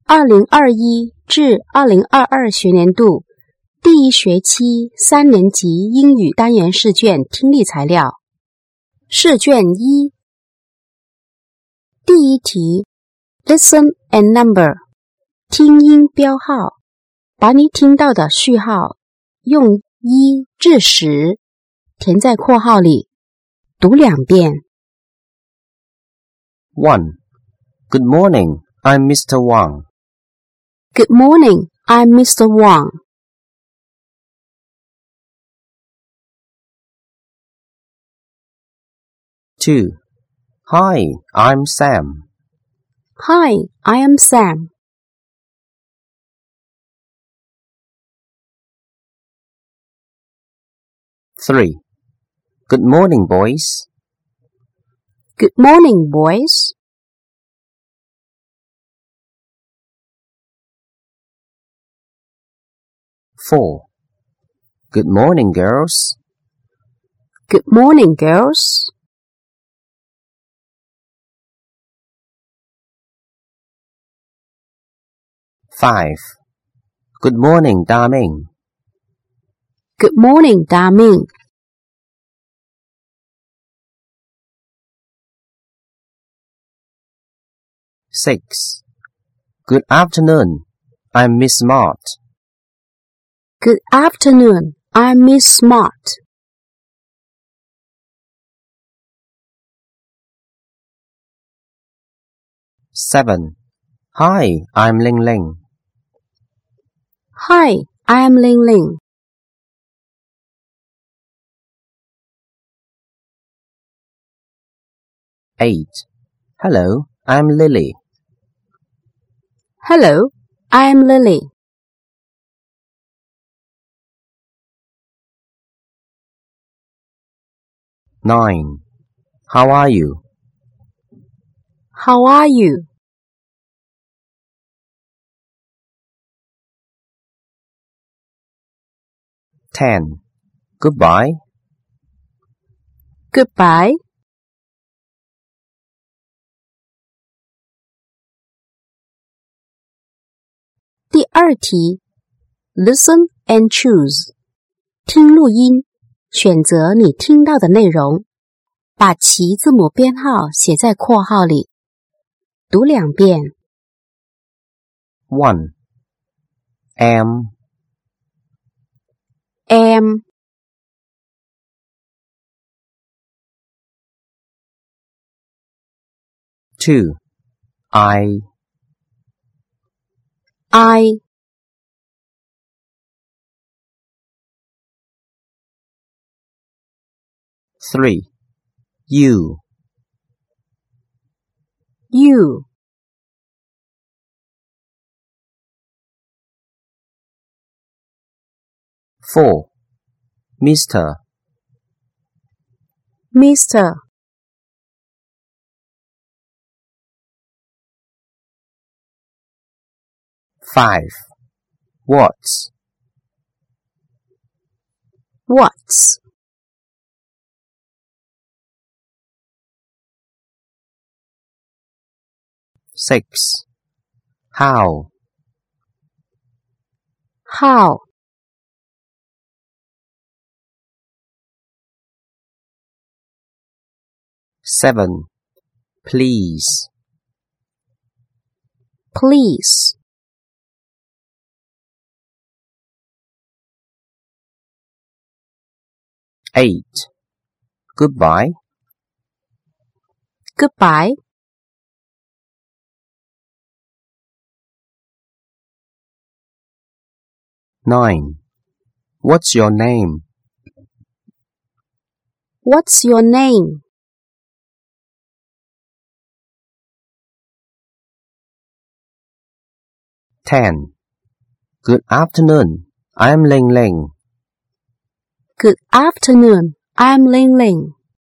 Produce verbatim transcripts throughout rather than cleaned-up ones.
二零二一至二零二二学年度第一学期三年级英语单元试卷听力材料。试卷一，第一题 Listen and number， 听音标号，把你听到的序号用一至十填在括号里，读两遍。 one. Good morning, I'm Mister Wang. Good morning, I'm Mister Wang. two. Hi, I'm Sam. Hi, I am Sam. three. Good morning, boys. Good morning, boys. four. Good morning, girls. Good morning, girls. five. Good morning, Da-Ming. Good morning, Da-Ming. six. Good afternoon, I'm Miss Smart. Good afternoon, I'm Miss Smart. seven. Hi, I'm Ling Ling. Hi, I am Ling Ling. eight. Hello, I'm Lily. Hello, I am Lily. nine. How are you? How are you? ten. Goodbye. Goodbye.第二题 Listen and choose， 听录音，选择你听到的内容，把其字母编号写在括号里，读两遍。 one. Am. Am. two. I. I. three. You. You. four. Mister. Mister. five. What's. What's. six. How. How. seven. Please. Please. eight. Goodbye. Goodbye. nine. What's your name? What's your name? ten. Good afternoon, I'm Ling Ling. Good afternoon, I'm Ling Ling.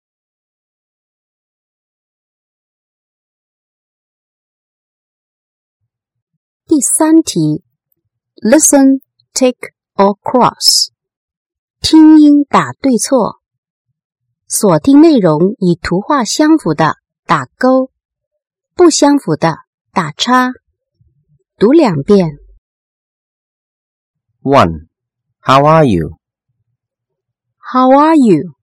第三题 Listen, tick or cross， 听音打对错，锁定内容与图画相符的打勾，不相符的打叉。 读两遍。 one. How are you? How are you?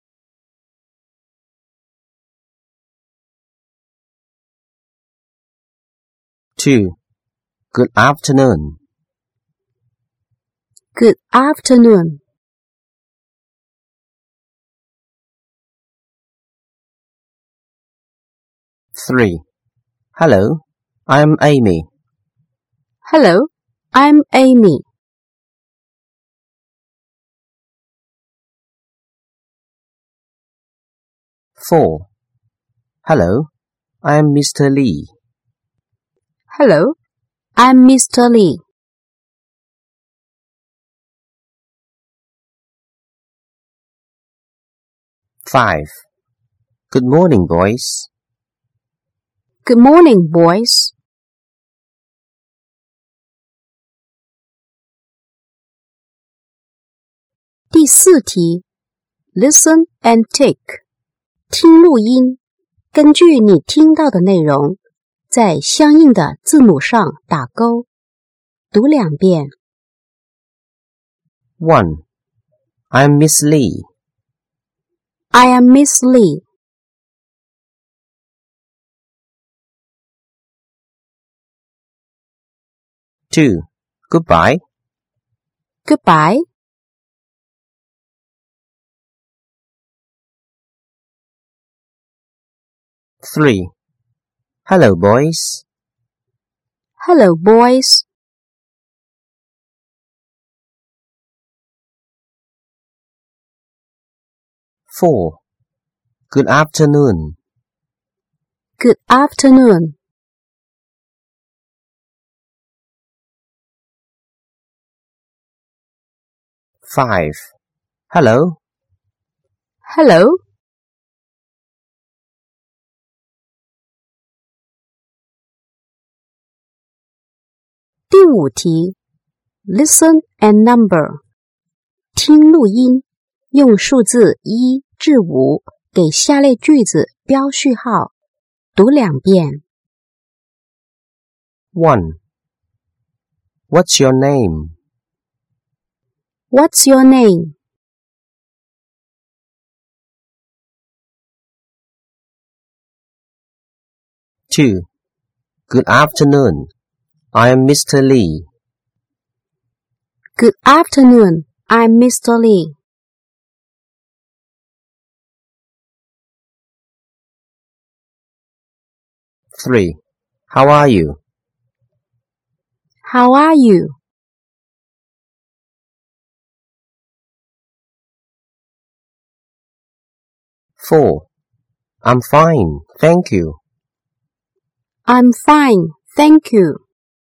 two. Good afternoon. Good afternoon. three. Hello, I'm Amy. Hello, I'm Amy. four. Hello, I'm Mister Lee. Hello, I'm Mister Lee. five. Good morning, boys. Good morning, boys.第四题 Listen and take 听录音，根据你听到的内容，在相应的字母上打勾，读两遍。 one. I'm Miss Lee. I am Miss Lee. two. Goodbye. Goodbye. three. Hello, boys. Hello, boys. four. Good afternoon. Good afternoon. five. Hello. Hello. 第五题 Listen and number 听录音，用数字一至五给下列句子标序号，读两遍。 one. What's your name? What's your name? two. Good afternoon. I'm Mister Lee. Good afternoon. I'm Mister Lee. three. How are you? How are you? four. I'm fine, thank you. I'm fine, thank you.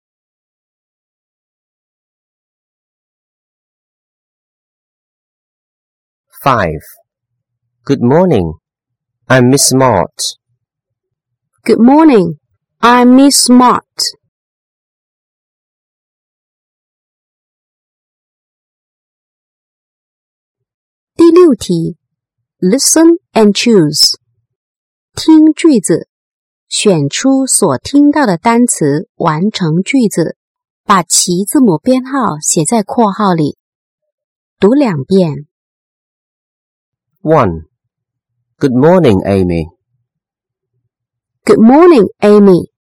5. Good morning. I'm Miss Smart. Good morning. I'm Miss Smart. 第六题 Listen and choose 听句子，选出所听到的单词，完成句子，把其字母编号写在括号里。读两遍。 one. Good morning, Amy. Good morning, Amy.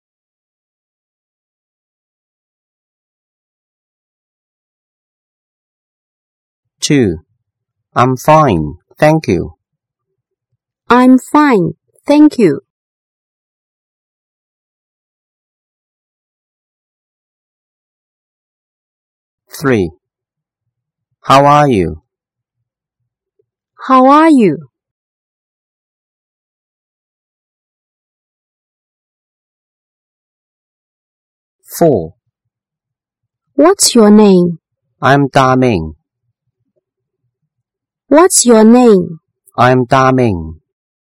two. I'm fine, thank you. I'm fine, thank you. three. How are you? How are you? four. What's your name? I'm Da Ming. What's your name? I'm Da Ming.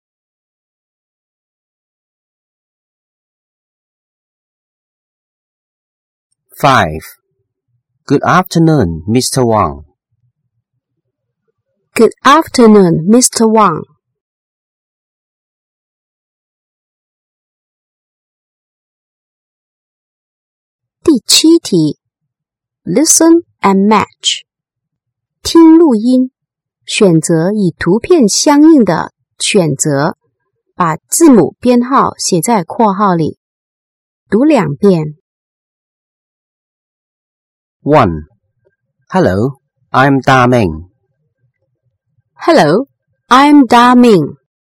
five. Good afternoon, Mister Wang. Good afternoon, Mister Wang. 第七题 Listen and match 听录音，选择与图片相应的选择，把字母编号写在括号里。读两遍。 one. Hello, I'm Da Ming. Hello, I'm Da Ming.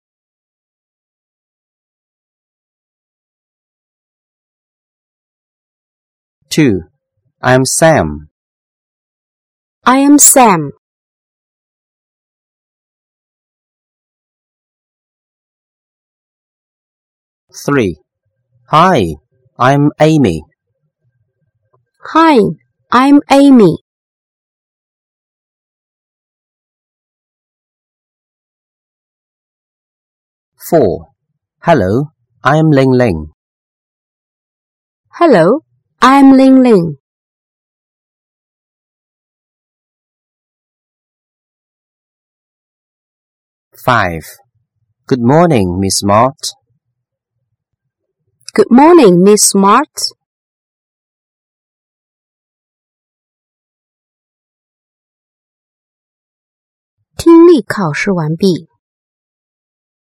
two. I'm Sam. I am Sam. three. Hi, I'm Amy. Hi, I'm Amy. four. Hello, I'm Ling Ling. Hello, I'm Ling Ling. five. Good morning, Miss Mott. Good morning, Miss Smart. 听力考试完毕。